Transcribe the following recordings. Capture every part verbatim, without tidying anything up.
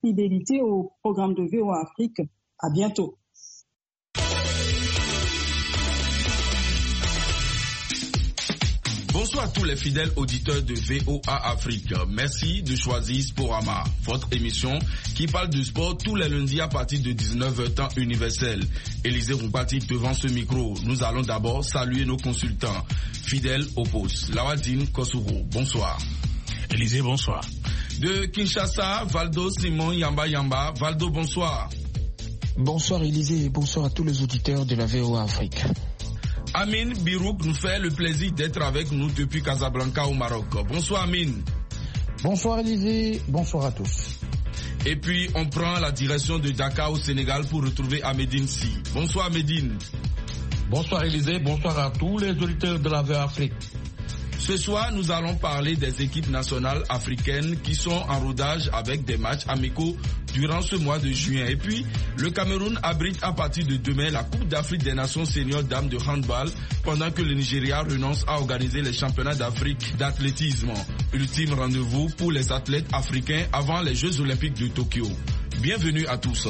fidélité au programme de V O A Afrique. À bientôt. Bonsoir à tous les fidèles auditeurs de V O A Afrique. Merci de choisir Sporama, votre émission qui parle du sport tous les lundis à partir de dix-neuf heures temps universel. Élisée Roubati devant ce micro. Nous allons d'abord saluer nos consultants fidèles au poste. Lawadine Kossouro, bonsoir. Élisée, bonsoir. De Kinshasa, Valdo Simon Yamba Yamba. Valdo, bonsoir. Bonsoir Élisée et bonsoir à tous les auditeurs de la V O A Afrique. Amine Birouk nous fait le plaisir d'être avec nous depuis Casablanca au Maroc. Bonsoir Amine. Bonsoir Élisée, bonsoir à tous. Et puis on prend la direction de Dakar au Sénégal pour retrouver Amédine Si. Bonsoir Amédine. Bonsoir Élisée, bonsoir à tous les auditeurs de la V O A Afrique. Ce soir, nous allons parler des équipes nationales africaines qui sont en rodage avec des matchs amicaux durant ce mois de juin. Et puis, le Cameroun abrite à partir de demain la Coupe d'Afrique des Nations seniors dames de handball pendant que le Nigeria renonce à organiser les championnats d'Afrique d'athlétisme. Ultime rendez-vous pour les athlètes africains avant les Jeux olympiques de Tokyo. Bienvenue à tous.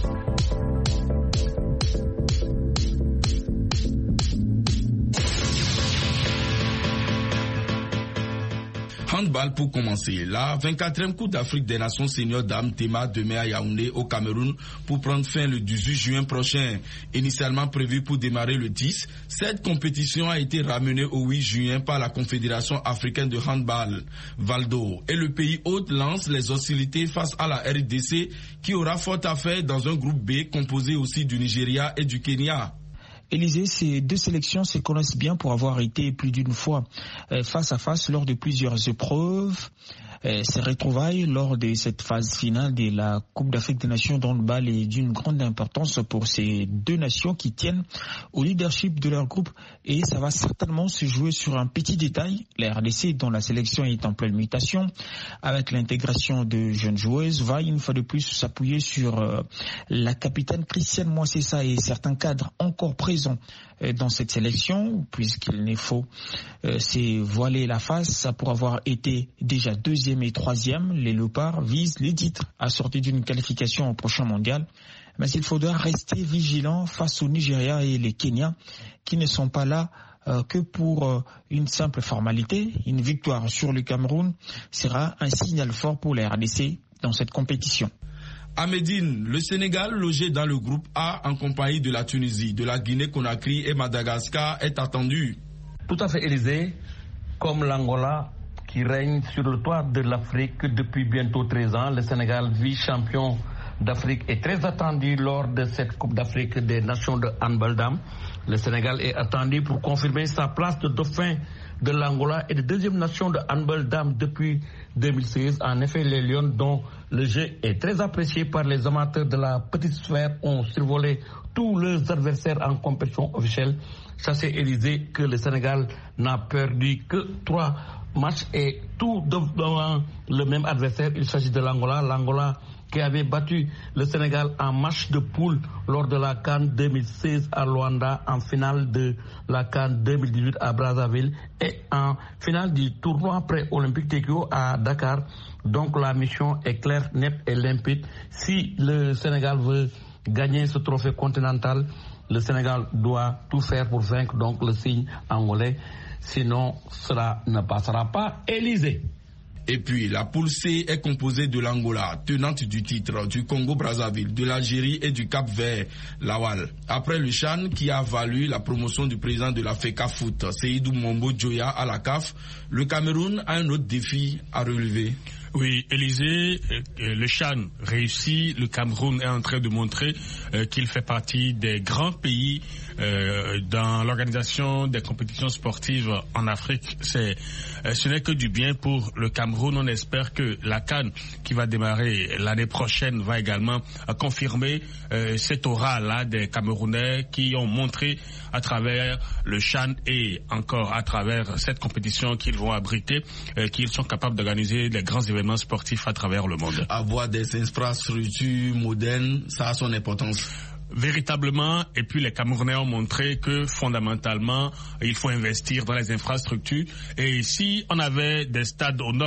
Handball pour commencer. La vingt-quatrième Coupe d'Afrique des Nations seniors dames démarre demain à Yaoundé au Cameroun pour prendre fin le dix-huit juin prochain. Initialement prévue pour démarrer le dix, cette compétition a été ramenée au huit juin par la Confédération africaine de handball. Valdo et le pays hôte lancent les hostilités face à la R D C qui aura fort à faire dans un groupe B composé aussi du Nigeria et du Kenya. Élisée, ces deux sélections se connaissent bien pour avoir été plus d'une fois face à face lors de plusieurs épreuves. Ces retrouvailles lors de cette phase finale de la Coupe d'Afrique des Nations de handball est d'une grande importance pour ces deux nations qui tiennent au leadership de leur groupe et ça va certainement se jouer sur un petit détail. La R D C, dont la sélection est en pleine mutation, avec l'intégration de jeunes joueuses, va une fois de plus s'appuyer sur euh, la capitaine Christiane Moissessa et certains cadres encore présents euh, dans cette sélection, puisqu'il ne faut euh, se voiler la face pour avoir été déjà deuxième et troisième. Les Léopards visent les titres à sortir d'une qualification au prochain mondial. Mais il faudra rester vigilant face au Nigeria et les Kenya qui ne sont pas là euh, que pour euh, une simple formalité. Une victoire sur le Cameroun sera un signal fort pour la R D C dans cette compétition. Amédine, le Sénégal logé dans le groupe A en compagnie de la Tunisie, de la Guinée-Conakry et Madagascar est attendu. Tout à fait Élisée, comme l'Angola qui règne sur le toit de l'Afrique depuis bientôt treize ans. Le Sénégal, vice-champion d'Afrique, est très attendu lors de cette Coupe d'Afrique des Nations de handball dames. Le Sénégal est attendu pour confirmer sa place de dauphin de l'Angola et de deuxième nation de handball dames depuis deux mille seize. En effet, les Lions, dont le jeu est très apprécié par les amateurs de la petite sphère, ont survolé tous leurs adversaires en compétition officielle. Sachez Élisée que le Sénégal n'a perdu que trois match et tout devant le même adversaire. Il s'agit de l'Angola. L'Angola qui avait battu le Sénégal en match de poule lors de la CAN deux mille seize à Luanda, en finale de la CAN deux mille dix-huit à Brazzaville et en finale du tournoi pré-olympique Tokyo à Dakar. Donc la mission est claire, nette et limpide. Si le Sénégal veut gagner ce trophée continental, le Sénégal doit tout faire pour vaincre donc le signe angolais. Sinon, cela ne passera pas. Élisée. Et puis, la poule C est composée de l'Angola, tenante du titre, du Congo-Brazzaville, de l'Algérie et du Cap-Vert, Lawal. Après le CHAN qui a valu la promotion du président de la FECA Foot, Seydou Mombo Djoya à la C A F, le Cameroun a un autre défi à relever. Oui, Élisée, le CHAN réussit, le Cameroun est en train de montrer euh, qu'il fait partie des grands pays euh, dans l'organisation des compétitions sportives en Afrique. C'est, euh, ce n'est que du bien pour le Cameroun. On espère que la CAN qui va démarrer l'année prochaine va également euh, confirmer euh, cette aura-là des Camerounais qui ont montré à travers le CHAN et encore à travers cette compétition qu'ils vont abriter, euh, qu'ils sont capables d'organiser des grands événements sportifs à travers le monde. Avoir des infrastructures modernes, ça a son importance. Véritablement, et puis les Camerounais ont montré que fondamentalement, il faut investir dans les infrastructures. Et si on avait des stades aux normes,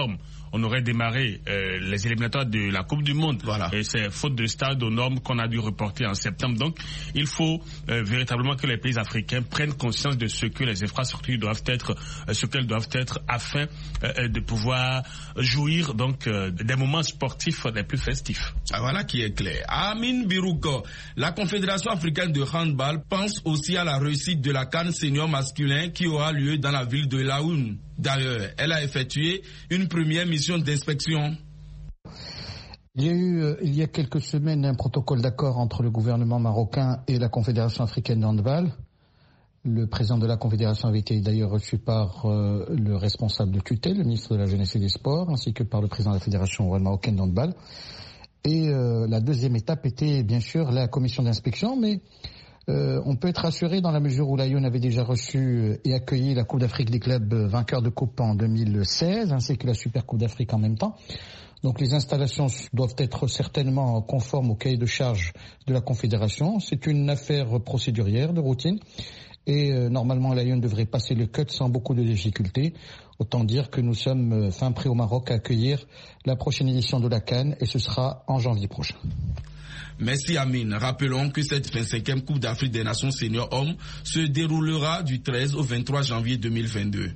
on aurait démarré euh, les éliminatoires de la Coupe du Monde. Voilà. Et c'est faute de stade aux normes qu'on a dû reporter en septembre. Donc, il faut euh, véritablement que les pays africains prennent conscience de ce que les infrastructures doivent être, euh, ce qu'elles doivent être, afin euh, de pouvoir jouir donc euh, des moments sportifs les plus festifs. Ah, voilà qui est clair. Amin Birouko, la Confédération africaine de handball pense aussi à la réussite de la CAN senior masculin qui aura lieu dans la ville de Laoune. D'ailleurs, elle a effectué une première mission d'inspection. Il y a eu, euh, il y a quelques semaines, un protocole d'accord entre le gouvernement marocain et la Confédération africaine de handball. Le président de la Confédération avait été d'ailleurs reçu par euh, le responsable de tutelle, le ministre de la Jeunesse et des Sports, ainsi que par le président de la Fédération marocaine de handball. Et euh, la deuxième étape était bien sûr la commission d'inspection, mais euh, on peut être rassuré dans la mesure où l'Aïon avait déjà reçu et accueilli la Coupe d'Afrique des clubs vainqueurs de Coupe en deux mille seize, ainsi que la Super Coupe d'Afrique en même temps. Donc les installations doivent être certainement conformes au cahier de charge de la Confédération. C'est une affaire procédurière de routine. Et euh, normalement, l'Aïon devrait passer le cut sans beaucoup de difficultés. Autant dire que nous sommes euh, fin prêts au Maroc à accueillir la prochaine édition de la CAN et ce sera en janvier prochain. Merci Amine. Rappelons que cette vingt-cinquième Coupe d'Afrique des Nations Seniors Hommes se déroulera du treize au vingt-trois janvier deux mille vingt-deux.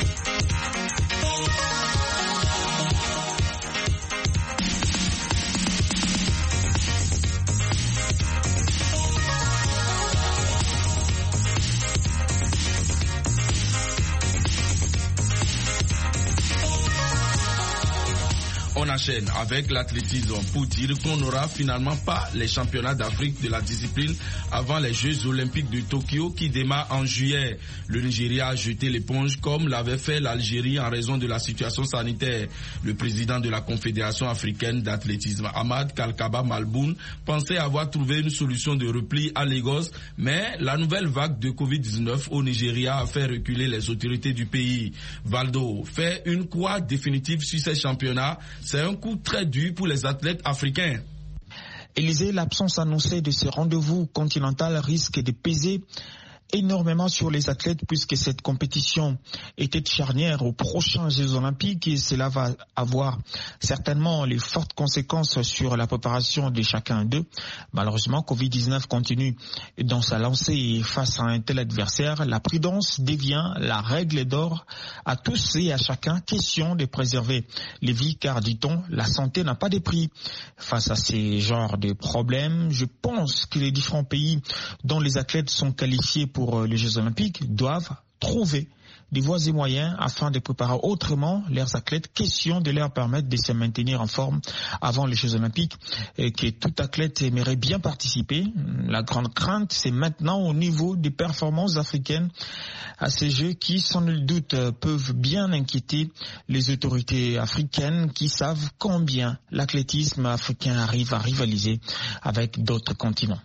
On enchaîne avec l'athlétisme pour dire qu'on n'aura finalement pas les championnats d'Afrique de la discipline avant les Jeux Olympiques de Tokyo qui démarrent en juillet. Le Nigeria a jeté l'éponge comme l'avait fait l'Algérie en raison de la situation sanitaire. Le président de la Confédération africaine d'athlétisme, Ahmad Kalkaba Malboun, pensait avoir trouvé une solution de repli à Lagos, mais la nouvelle vague de covid dix-neuf au Nigeria a fait reculer les autorités du pays. Valdo fait une croix définitive sur ces championnats. C'est un coup très dur pour les athlètes africains. Élysée, l'absence annoncée de ce rendez-vous continental risque de peser énormément sur les athlètes puisque cette compétition était charnière aux prochains Jeux Olympiques et cela va avoir certainement les fortes conséquences sur la préparation de chacun d'eux. Malheureusement, covid dix-neuf continue dans sa lancée et face à un tel adversaire, la prudence devient la règle d'or à tous et à chacun. Question de préserver les vies car, dit-on, la santé n'a pas de prix. Face à ces genres de problèmes, je pense que les différents pays dont les athlètes sont qualifiés pour pour les Jeux Olympiques doivent trouver des voies et moyens afin de préparer autrement leurs athlètes. Question de leur permettre de se maintenir en forme avant les Jeux Olympiques et que tout athlète aimerait bien participer. La grande crainte, c'est maintenant au niveau des performances africaines à ces Jeux qui, sans nul doute, peuvent bien inquiéter les autorités africaines qui savent combien l'athlétisme africain arrive à rivaliser avec d'autres continents.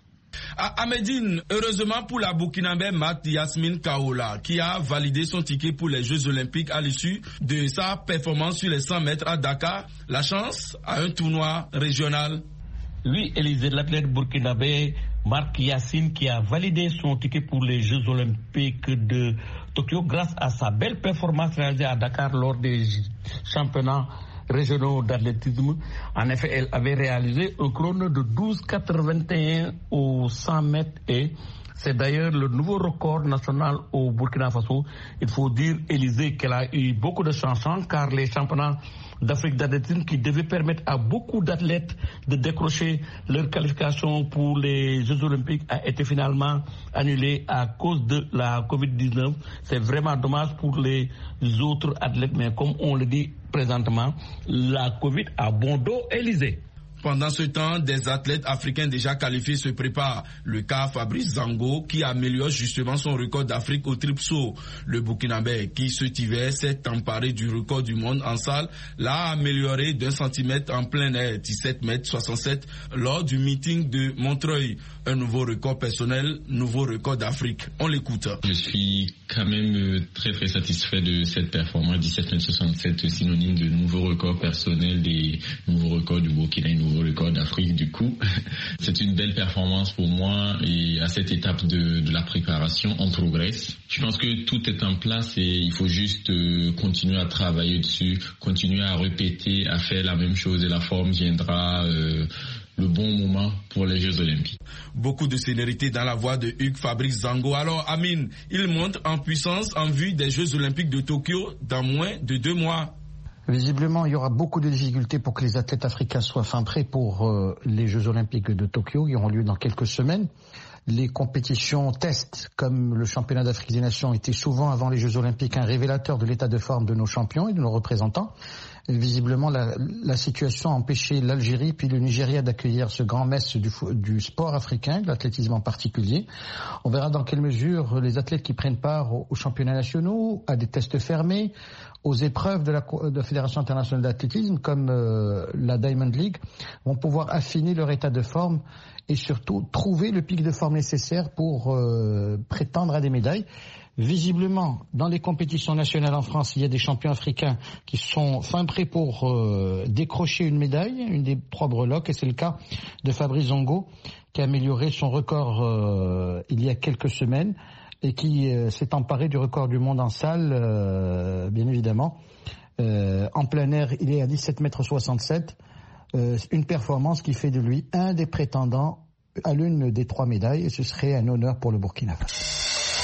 À Médine, heureusement pour la Burkinabé Mat Yasmine Kaola, qui a validé son ticket pour les Jeux Olympiques à l'issue de sa performance sur les cent mètres à Dakar, la chance à un tournoi régional. Oui, Élisée, l'athlète burkinabé Marc Yassine qui a validé son ticket pour les Jeux Olympiques de Tokyo grâce à sa belle performance réalisée à Dakar lors des championnats régionaux d'athlétisme. En effet, elle avait réalisé un chrono de douze quatre-vingt-un aux cent mètres et c'est d'ailleurs le nouveau record national au Burkina Faso. Il faut dire, Élisée, qu'elle a eu beaucoup de chansons car les championnats d'Afrique d'athlétisme qui devaient permettre à beaucoup d'athlètes de décrocher leur qualification pour les Jeux Olympiques a été finalement annulé à cause de la covid dix-neuf. C'est vraiment dommage pour les autres athlètes, mais comme on le dit présentement, la Covid a bon dos, Élisée. Pendant ce temps, des athlètes africains déjà qualifiés se préparent. Le cas Fabrice Zango qui améliore justement son record d'Afrique au triple saut. Le Burkinabé qui cet hiver s'est emparé du record du monde en salle l'a amélioré d'un centimètre en plein air, dix-sept mètres soixante-sept lors du meeting de Montreuil. Un nouveau record personnel, nouveau record d'Afrique. On l'écoute. Je suis quand même très très satisfait de cette performance. dix-sept mètres soixante-sept, synonyme de nouveau record personnel, des nouveaux records du Burkina et nouveau nouveau record d'Afrique du coup. C'est une belle performance pour moi et à cette étape de, de la préparation, on progresse. Je pense que tout est en place et il faut juste euh, continuer à travailler dessus, continuer à répéter, à faire la même chose et la forme viendra euh, le bon moment pour les Jeux Olympiques. Beaucoup de sénérité dans la voix de Hugues Fabrice Zango. Alors Amine, il monte en puissance en vue des Jeux Olympiques de Tokyo dans moins de deux mois. Visiblement, il y aura beaucoup de difficultés pour que les athlètes africains soient fin prêts pour euh, les Jeux Olympiques de Tokyo qui auront lieu dans quelques semaines. Les compétitions tests, comme le championnat d'Afrique des Nations, étaient souvent avant les Jeux Olympiques un révélateur de l'état de forme de nos champions et de nos représentants. Et visiblement, la, la situation a empêché l'Algérie puis le Nigeria d'accueillir ce grand mess du, du sport africain, de l'athlétisme en particulier. On verra dans quelle mesure les athlètes qui prennent part aux, aux championnats nationaux, à des tests fermés, aux épreuves de la, de la Fédération internationale d'athlétisme, comme euh, la Diamond League, vont pouvoir affiner leur état de forme et surtout trouver le pic de forme nécessaire pour euh, prétendre à des médailles. Visiblement, dans les compétitions nationales en France, il y a des champions africains qui sont fin prêts pour euh, décrocher une médaille, une des trois breloques, et c'est le cas de Fabrice Zongo, qui a amélioré son record euh, il y a quelques semaines et qui euh, s'est emparé du record du monde en salle, euh, bien évidemment. Euh, en plein air, il est à dix-sept mètres soixante-sept, euh, une performance qui fait de lui un des prétendants à l'une des trois médailles, et ce serait un honneur pour le Burkina Faso.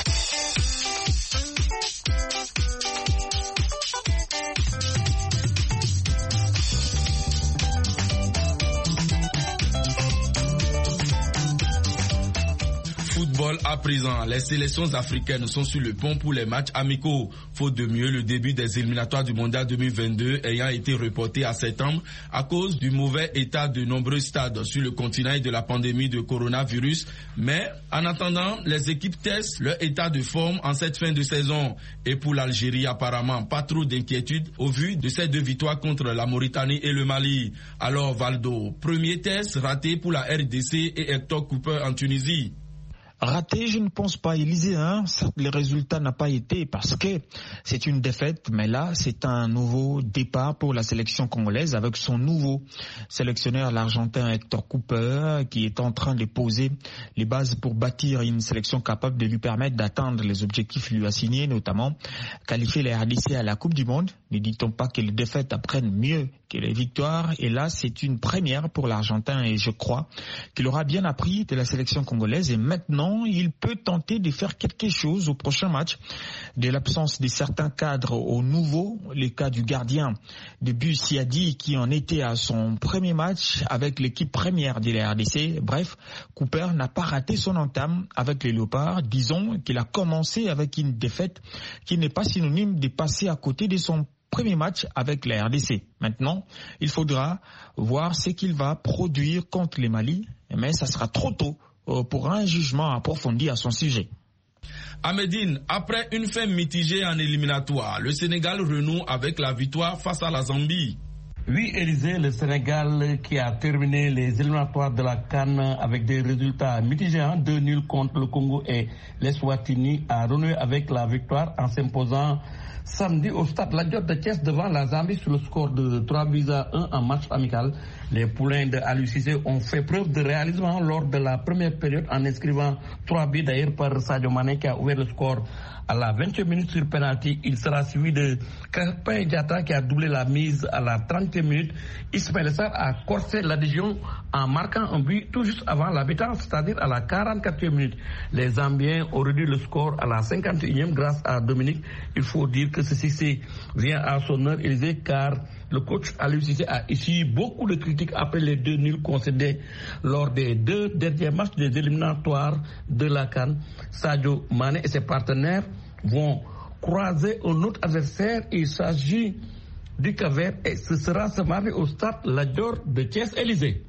À présent, les sélections africaines sont sur le pont pour les matchs amicaux. Faute de mieux, le début des éliminatoires du Mondial deux mille vingt-deux ayant été reporté à septembre à cause du mauvais état de nombreux stades sur le continent et de la pandémie de coronavirus. Mais en attendant, les équipes testent leur état de forme en cette fin de saison. Et pour l'Algérie, apparemment, pas trop d'inquiétude au vu de ces deux victoires contre la Mauritanie et le Mali. Alors Valdo, premier test raté pour la R D C et Hector Cooper en Tunisie. Raté, je ne pense pas, Élysée. Hein. Les résultats n'ont pas été parce que c'est une défaite, mais là, c'est un nouveau départ pour la sélection congolaise avec son nouveau sélectionneur, l'Argentin Hector Cooper, qui est en train de poser les bases pour bâtir une sélection capable de lui permettre d'atteindre les objectifs lui assignés, notamment qualifier les R D C à la Coupe du Monde. Ne dit-on pas que les défaites apprennent mieux que les victoires? Et là, c'est une première pour l'Argentin et je crois qu'il aura bien appris de la sélection congolaise et maintenant, il peut tenter de faire quelque chose au prochain match. De l'absence de certains cadres au nouveau, les cas du gardien de but Siadi qui en était à son premier match avec l'équipe première de la R D C. Bref, Cooper n'a pas raté son entame avec les Léopards. Disons qu'il a commencé avec une défaite qui n'est pas synonyme de passer à côté de son premier match avec la R D C. Maintenant, il faudra voir ce qu'il va produire contre les Mali, mais ça sera trop tôt pour un jugement approfondi à son sujet. Ahmedine, après une fin mitigée en éliminatoire, le Sénégal renoue avec la victoire face à la Zambie. Oui, Élysée, le Sénégal qui a terminé les éliminatoires de la CAN avec des résultats mitigés, hein, deux nuls contre le Congo et l'Eswatini, a renoué avec la victoire en s'imposant samedi au stade Lat Dior de Thiès devant la Zambie sur le score de trois buts à un en match amical. Les poulains de Aliou Cissé ont fait preuve de réalisme lors de la première période en inscrivant trois buts d'ailleurs par Sadio Mané qui a ouvert le score à la vingtième minute sur penalty. Il sera suivi de Krépin Diatta qui a doublé la mise à la trentième minute. Ismaël Sarr a corsé l'adhésion en marquant un but tout juste avant la mi-temps, c'est-à-dire à la quarante-quatrième minute. Les Zambiens ont réduit le score à la cinquante et unième grâce à Dominique. Il faut dire que ce succès vient à son heure, Élysée, car le coach Aliou Cissé a essuyé beaucoup de critiques après les deux nuls concédés lors des deux derniers matchs des éliminatoires de la CAN. Sadio Mané et ses partenaires vont croiser un autre adversaire. Il s'agit du Cap-Vert et ce sera ce mardi au stade Lat Dior de Thiès. Élysée.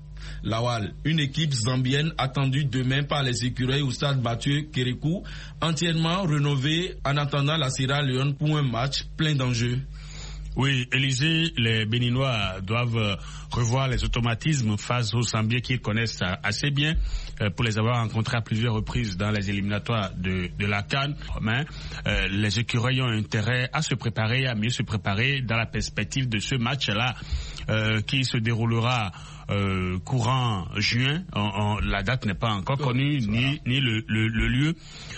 Lawal, une équipe zambienne attendue demain par les écureuils au stade Mathieu Kérékou, entièrement rénovée en attendant la Sierra Leone pour un match plein d'enjeux. Oui, Élysée, les Béninois doivent revoir les automatismes face aux Zambiens qu'ils connaissent assez bien pour les avoir rencontrés à plusieurs reprises dans les éliminatoires de, de la CAN. Mais, euh, les écureuils ont intérêt à se préparer, à mieux se préparer dans la perspective de ce match-là euh, qui se déroulera euh, courant juin. On, on, la date n'est pas encore connue, ni, ni le, le, le lieu.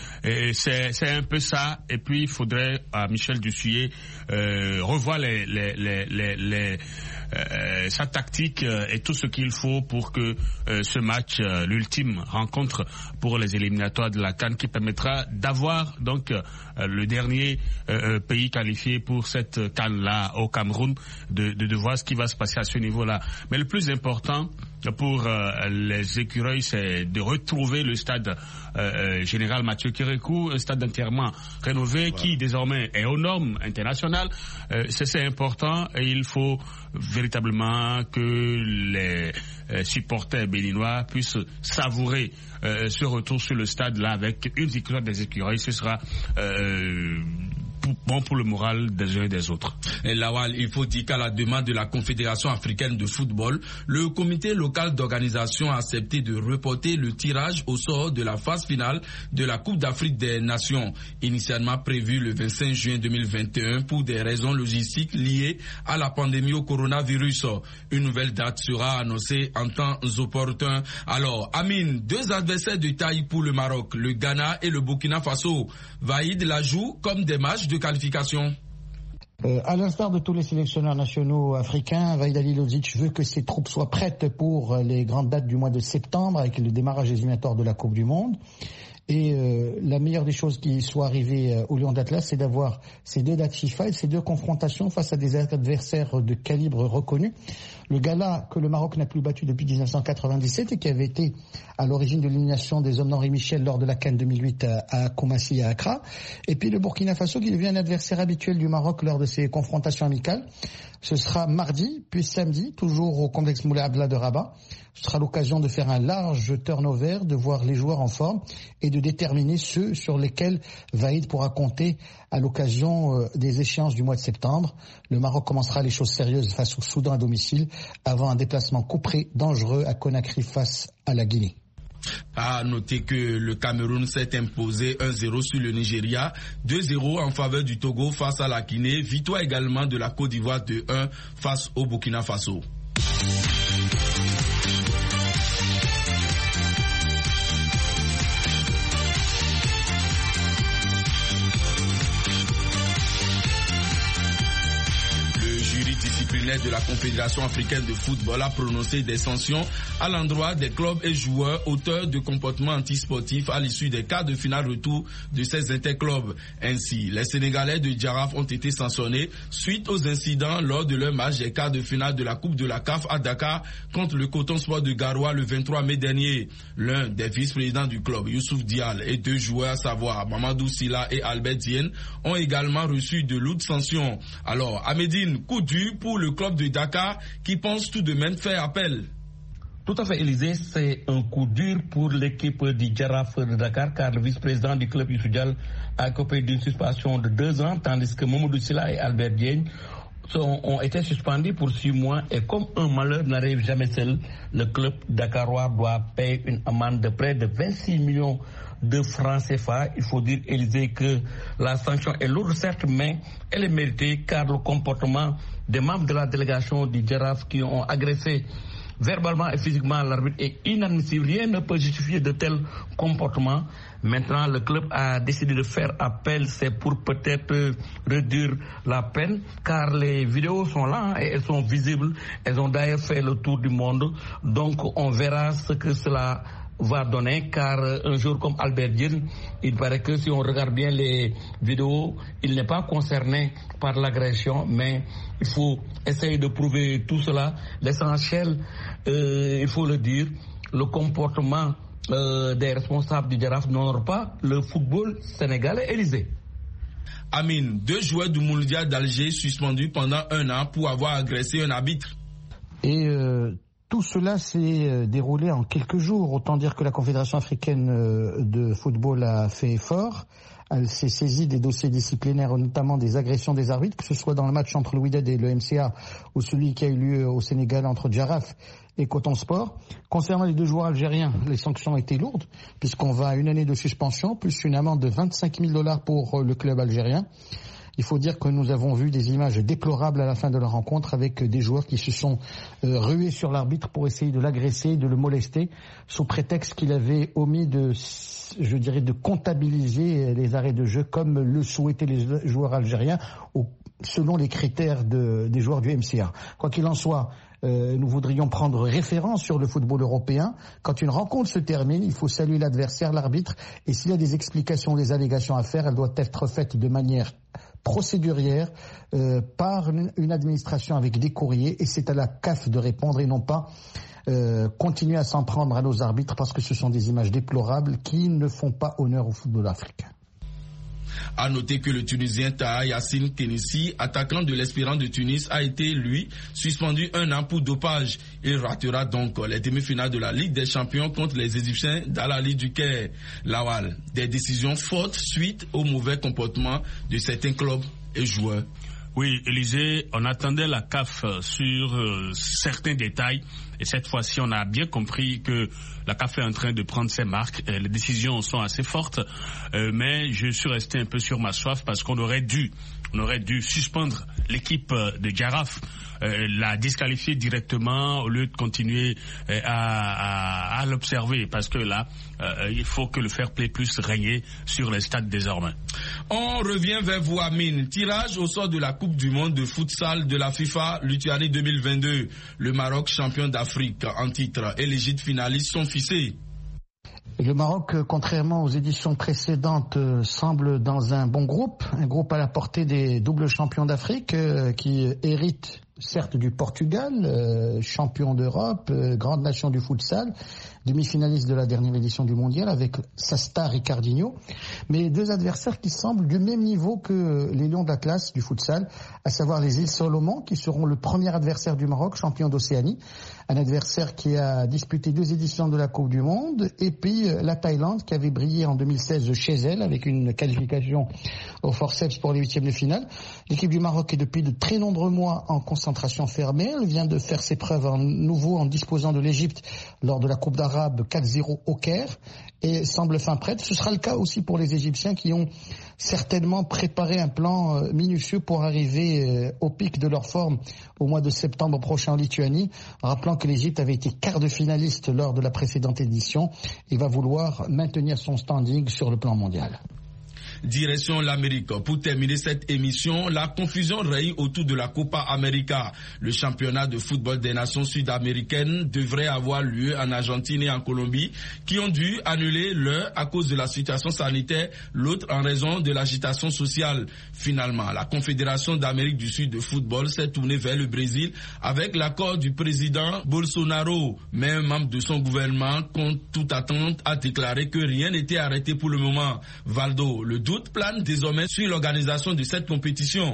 Et c'est, c'est un peu ça. Et puis, il faudrait à Michel Dussuyer euh, revoir les, les, les, les, les euh, sa tactique euh, et tout ce qu'il faut pour que euh, ce match, euh, l'ultime rencontre pour les éliminatoires de la CAN, qui permettra d'avoir donc euh, le dernier euh, pays qualifié pour cette CAN-là au Cameroun, de, de, de voir ce qui va se passer à ce niveau-là. Mais le plus important pour euh, les écureuils, c'est de retrouver le stade euh, général Mathieu Kérékou, un stade d'enterrement rénové, ouais, qui désormais est aux normes internationales. Euh, c'est, c'est important, et il faut véritablement que les euh, supporters béninois puissent savourer euh, ce retour sur le stade là avec une victoire des écureuils. Ce sera euh, bon pour le moral des uns et des autres. Et Lawal, il faut dire qu'à la demande de la Confédération africaine de football, le comité local d'organisation a accepté de reporter le tirage au sort de la phase finale de la Coupe d'Afrique des Nations, initialement prévue le vingt-cinq juin deux mille vingt et un pour des raisons logistiques liées à la pandémie au coronavirus. Une nouvelle date sera annoncée en temps opportun. Alors, Amine, deux adversaires de taille pour le Maroc, le Ghana et le Burkina Faso. Vaïd la joue comme des matchs de qualification. Euh, à l'instar de tous les sélectionneurs nationaux africains, Vaïd Halilovic veut que ses troupes soient prêtes pour les grandes dates du mois de septembre avec le démarrage des éliminatoires de la Coupe du Monde. Et euh, la meilleure des choses qui soit arrivée euh, au Lion d'Atlas, c'est d'avoir ces deux dates FIFA et ces deux confrontations face à des adversaires de calibre reconnu. Le Ghana, que le Maroc n'a plus battu depuis dix-neuf cent quatre-vingt-dix-sept et qui avait été à l'origine de l'élimination des hommes d'Henri Michel lors de la CAN deux mille huit à, à Koumassi et à Accra. Et puis le Burkina Faso qui devient un adversaire habituel du Maroc lors de ses confrontations amicales. Ce sera mardi, puis samedi, toujours au complexe Moulay Abdallah de Rabat. Ce sera l'occasion de faire un large turnover, de voir les joueurs en forme et de déterminer ceux sur lesquels Vaïd pourra compter à l'occasion euh, des échéances du mois de septembre. Le Maroc commencera les choses sérieuses face au Soudan à domicile avant un déplacement couperé dangereux à Conakry face à la Guinée. À noter que le Cameroun s'est imposé un zéro sur le Nigeria, deux zéro en faveur du Togo face à la Guinée, victoire également de la Côte d'Ivoire deux un face au Burkina Faso. De la Confédération africaine de football a prononcé des sanctions à l'endroit des clubs et joueurs auteurs de comportements antisportifs à l'issue des quarts de finale retour de ces interclubs. Ainsi, les Sénégalais de Djaraf ont été sanctionnés suite aux incidents lors de leur match des quarts de finale de la Coupe de la C A F à Dakar contre le Coton Sport de Garoua le vingt-trois mai dernier. L'un des vice-présidents du club, Youssouf Dial, et deux joueurs, à savoir Mamadou Silla et Albert Diène, ont également reçu de lourdes sanctions. Alors, à Médine, coup dur pour le club de Dakar qui pense tout de même faire appel. Tout à fait, Élysée, c'est un coup dur pour l'équipe du Djaraf de Dakar car le vice-président du club Youssouf Dial a copé d'une suspension de deux ans tandis que Mamadou Silla et Albert Diène sont, ont été suspendus pour six mois et comme un malheur n'arrive jamais seul, le club dakarois doit payer une amende de près de vingt-six millions de francs C F A. Il faut dire, Élysée, que la sanction est lourde certes, mais elle est méritée car le comportement des membres de la délégation du Djaraf qui ont agressé verbalement et physiquement l'arbitre est inadmissible. Rien ne peut justifier de tels comportements. Maintenant, le club a décidé de faire appel, c'est pour peut-être réduire la peine, car les vidéos sont là et elles sont visibles. Elles ont d'ailleurs fait le tour du monde. Donc, on verra ce que cela va donner, car un jour comme Albert Diène, il paraît que si on regarde bien les vidéos, il n'est pas concerné par l'agression, mais il faut essayer de prouver tout cela. L'essentiel, euh, il faut le dire, le comportement euh, des responsables du Djaraf n'honore pas le football sénégalais. Élysée. Amine, deux joueurs du Mouloudia d'Alger suspendus pendant un an pour avoir agressé un arbitre. Et euh... Tout cela s'est déroulé en quelques jours. Autant dire que la Confédération africaine de football a fait effort. Elle s'est saisie des dossiers disciplinaires, notamment des agressions des arbitres, que ce soit dans le match entre le Wydad et le M C A ou celui qui a eu lieu au Sénégal entre Djaraf et Coton Sport. Concernant les deux joueurs algériens, les sanctions ont été lourdes, puisqu'on va à une année de suspension, plus une amende de vingt-cinq mille dollars pour le club algérien. Il faut dire que nous avons vu des images déplorables à la fin de la rencontre avec des joueurs qui se sont euh, rués sur l'arbitre pour essayer de l'agresser, de le molester, sous prétexte qu'il avait omis de, je dirais, de comptabiliser les arrêts de jeu comme le souhaitaient les joueurs algériens au, selon les critères de, des joueurs du M C A. Quoi qu'il en soit, Euh, nous voudrions prendre référence sur le football européen. Quand une rencontre se termine, il faut saluer l'adversaire, l'arbitre, et s'il y a des explications, des allégations à faire, elles doivent être faites de manière procédurière euh, par une, une administration avec des courriers, et c'est à la C A F de répondre et non pas euh, continuer à s'en prendre à nos arbitres parce que ce sont des images déplorables qui ne font pas honneur au football africain. À noter que le Tunisien Taha Yassine Kennissi, attaquant de l'Espérance de Tunis, a été, lui, suspendu un an pour dopage. Il ratera donc les demi-finales de la Ligue des Champions contre les Égyptiens dans la Ligue du Caire. Lawal, des décisions fortes suite au mauvais comportement de certains clubs et joueurs. Oui, Élisée, on attendait la C A F sur euh, certains détails et cette fois-ci on a bien compris que la C A F est en train de prendre ses marques. Les décisions sont assez fortes, euh, mais je suis resté un peu sur ma soif parce qu'on aurait dû, on aurait dû suspendre l'équipe de Jaraf, euh, la disqualifier directement au lieu de continuer euh, à, à, à l'observer parce que là, euh, il faut que le fair play puisse régner sur les stades désormais. On revient vers vous, Amine. Tirage au sort de la Coupe du monde de futsal de la FIFA Lituanie deux mille vingt-deux. Le Maroc, champion d'Afrique en titre, et l'Égypte finaliste sont fixés. Le Maroc, contrairement aux éditions précédentes, euh, semble dans un bon groupe, un groupe à la portée des doubles champions d'Afrique euh, qui héritent certes du Portugal, euh, champion d'Europe, euh, grande nation du futsal, demi-finaliste de la dernière édition du mondial avec sa star Ricardinho, mais deux adversaires qui semblent du même niveau que les Lions de l'Atlas du futsal, à savoir les îles Salomon qui seront le premier adversaire du Maroc, champion d'Océanie, un adversaire qui a disputé deux éditions de la Coupe du Monde, et puis la Thaïlande qui avait brillé en deux mille seize chez elle avec une qualification au forceps pour les huitièmes de finale. L'équipe du Maroc est depuis de très nombreux mois en concentration fermée. Elle vient de faire ses preuves à nouveau en disposant de l'Égypte lors de la Coupe d'Arabe quatre zéro au Caire et semble fin prête. Ce sera le cas aussi pour les Égyptiens qui ont certainement préparé un plan minutieux pour arriver au pic de leur forme au mois de septembre prochain en Lituanie, rappelant que l'Égypte avait été quart de finaliste lors de la précédente édition et va vouloir maintenir son standing sur le plan mondial. Direction l'Amérique. Pour terminer cette émission, la confusion règne autour de la Copa América. Le championnat de football des nations sud-américaines devrait avoir lieu en Argentine et en Colombie, qui ont dû annuler l'un à cause de la situation sanitaire, l'autre en raison de l'agitation sociale. Finalement, la Confédération d'Amérique du Sud de football s'est tournée vers le Brésil avec l'accord du président Bolsonaro. Mais un membre de son gouvernement, contre toute attente, a déclaré que rien n'était arrêté pour le moment. Valdo, le doute plane désormais sur l'organisation de cette compétition.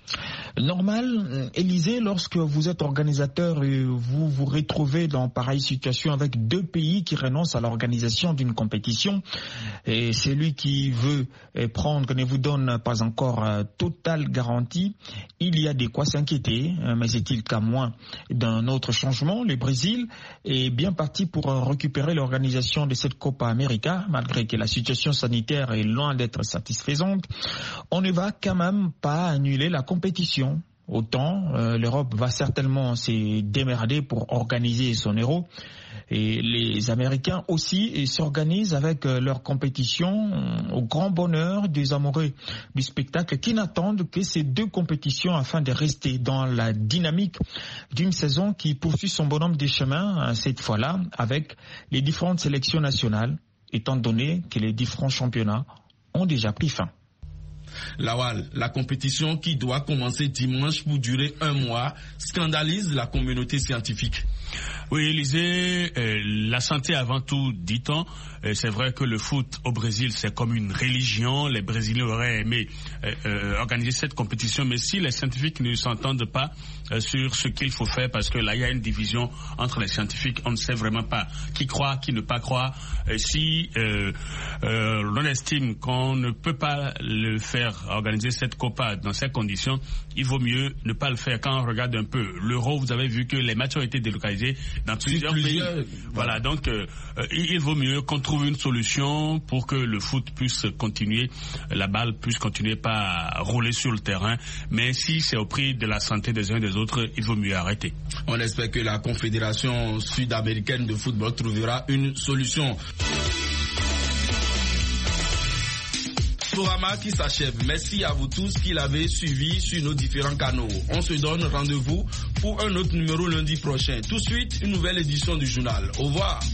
Normal, Élisée, lorsque vous êtes organisateur et vous vous retrouvez dans pareille situation avec deux pays qui renoncent à l'organisation d'une compétition, et celui qui veut prendre ne vous donne pas encore totale garantie, il y a de quoi s'inquiéter, mais est-il qu'à moins d'un autre changement, le Brésil est bien parti pour récupérer l'organisation de cette Copa América, malgré que la situation sanitaire est loin d'être satisfaisante. On ne va quand même pas annuler la compétition. Autant, euh, l'Europe va certainement se démerder pour organiser son Euro. Et les Américains aussi s'organisent avec euh, leur compétition euh, au grand bonheur des amoureux du spectacle qui n'attendent que ces deux compétitions afin de rester dans la dynamique d'une saison qui poursuit son bonhomme des chemins, euh, cette fois-là, avec les différentes sélections nationales, étant donné que les différents championnats ont déjà pris fin. Lawal, la compétition qui doit commencer dimanche pour durer un mois scandalise la communauté scientifique. Oui, Élisée, euh, la santé avant tout, dit-on. Euh, c'est vrai que le foot au Brésil, c'est comme une religion. Les Brésiliens auraient aimé euh, euh, organiser cette compétition, mais si les scientifiques ne s'entendent pas euh, sur ce qu'il faut faire, parce que là, il y a une division entre les scientifiques, on ne sait vraiment pas qui croit, qui ne pas croire. Euh, si euh, euh, l'on estime qu'on ne peut pas le faire, organiser cette Copa dans ces conditions, il vaut mieux ne pas le faire. Quand on regarde un peu l'Euro, vous avez vu que les matchs ont été délocalisés diffusée dans plusieurs, plusieurs pays. Voilà, voilà donc euh, il, il vaut mieux qu'on trouve une solution pour que le foot puisse continuer, la balle puisse continuer pas à rouler sur le terrain. Mais si c'est au prix de la santé des uns et des autres, il vaut mieux arrêter. On espère que la Confédération sud-américaine de football trouvera une solution. Sorama qui s'achève. Merci à vous tous qui l'avez suivi sur nos différents canaux. On se donne rendez-vous pour un autre numéro lundi prochain. Tout de suite, une nouvelle édition du journal. Au revoir.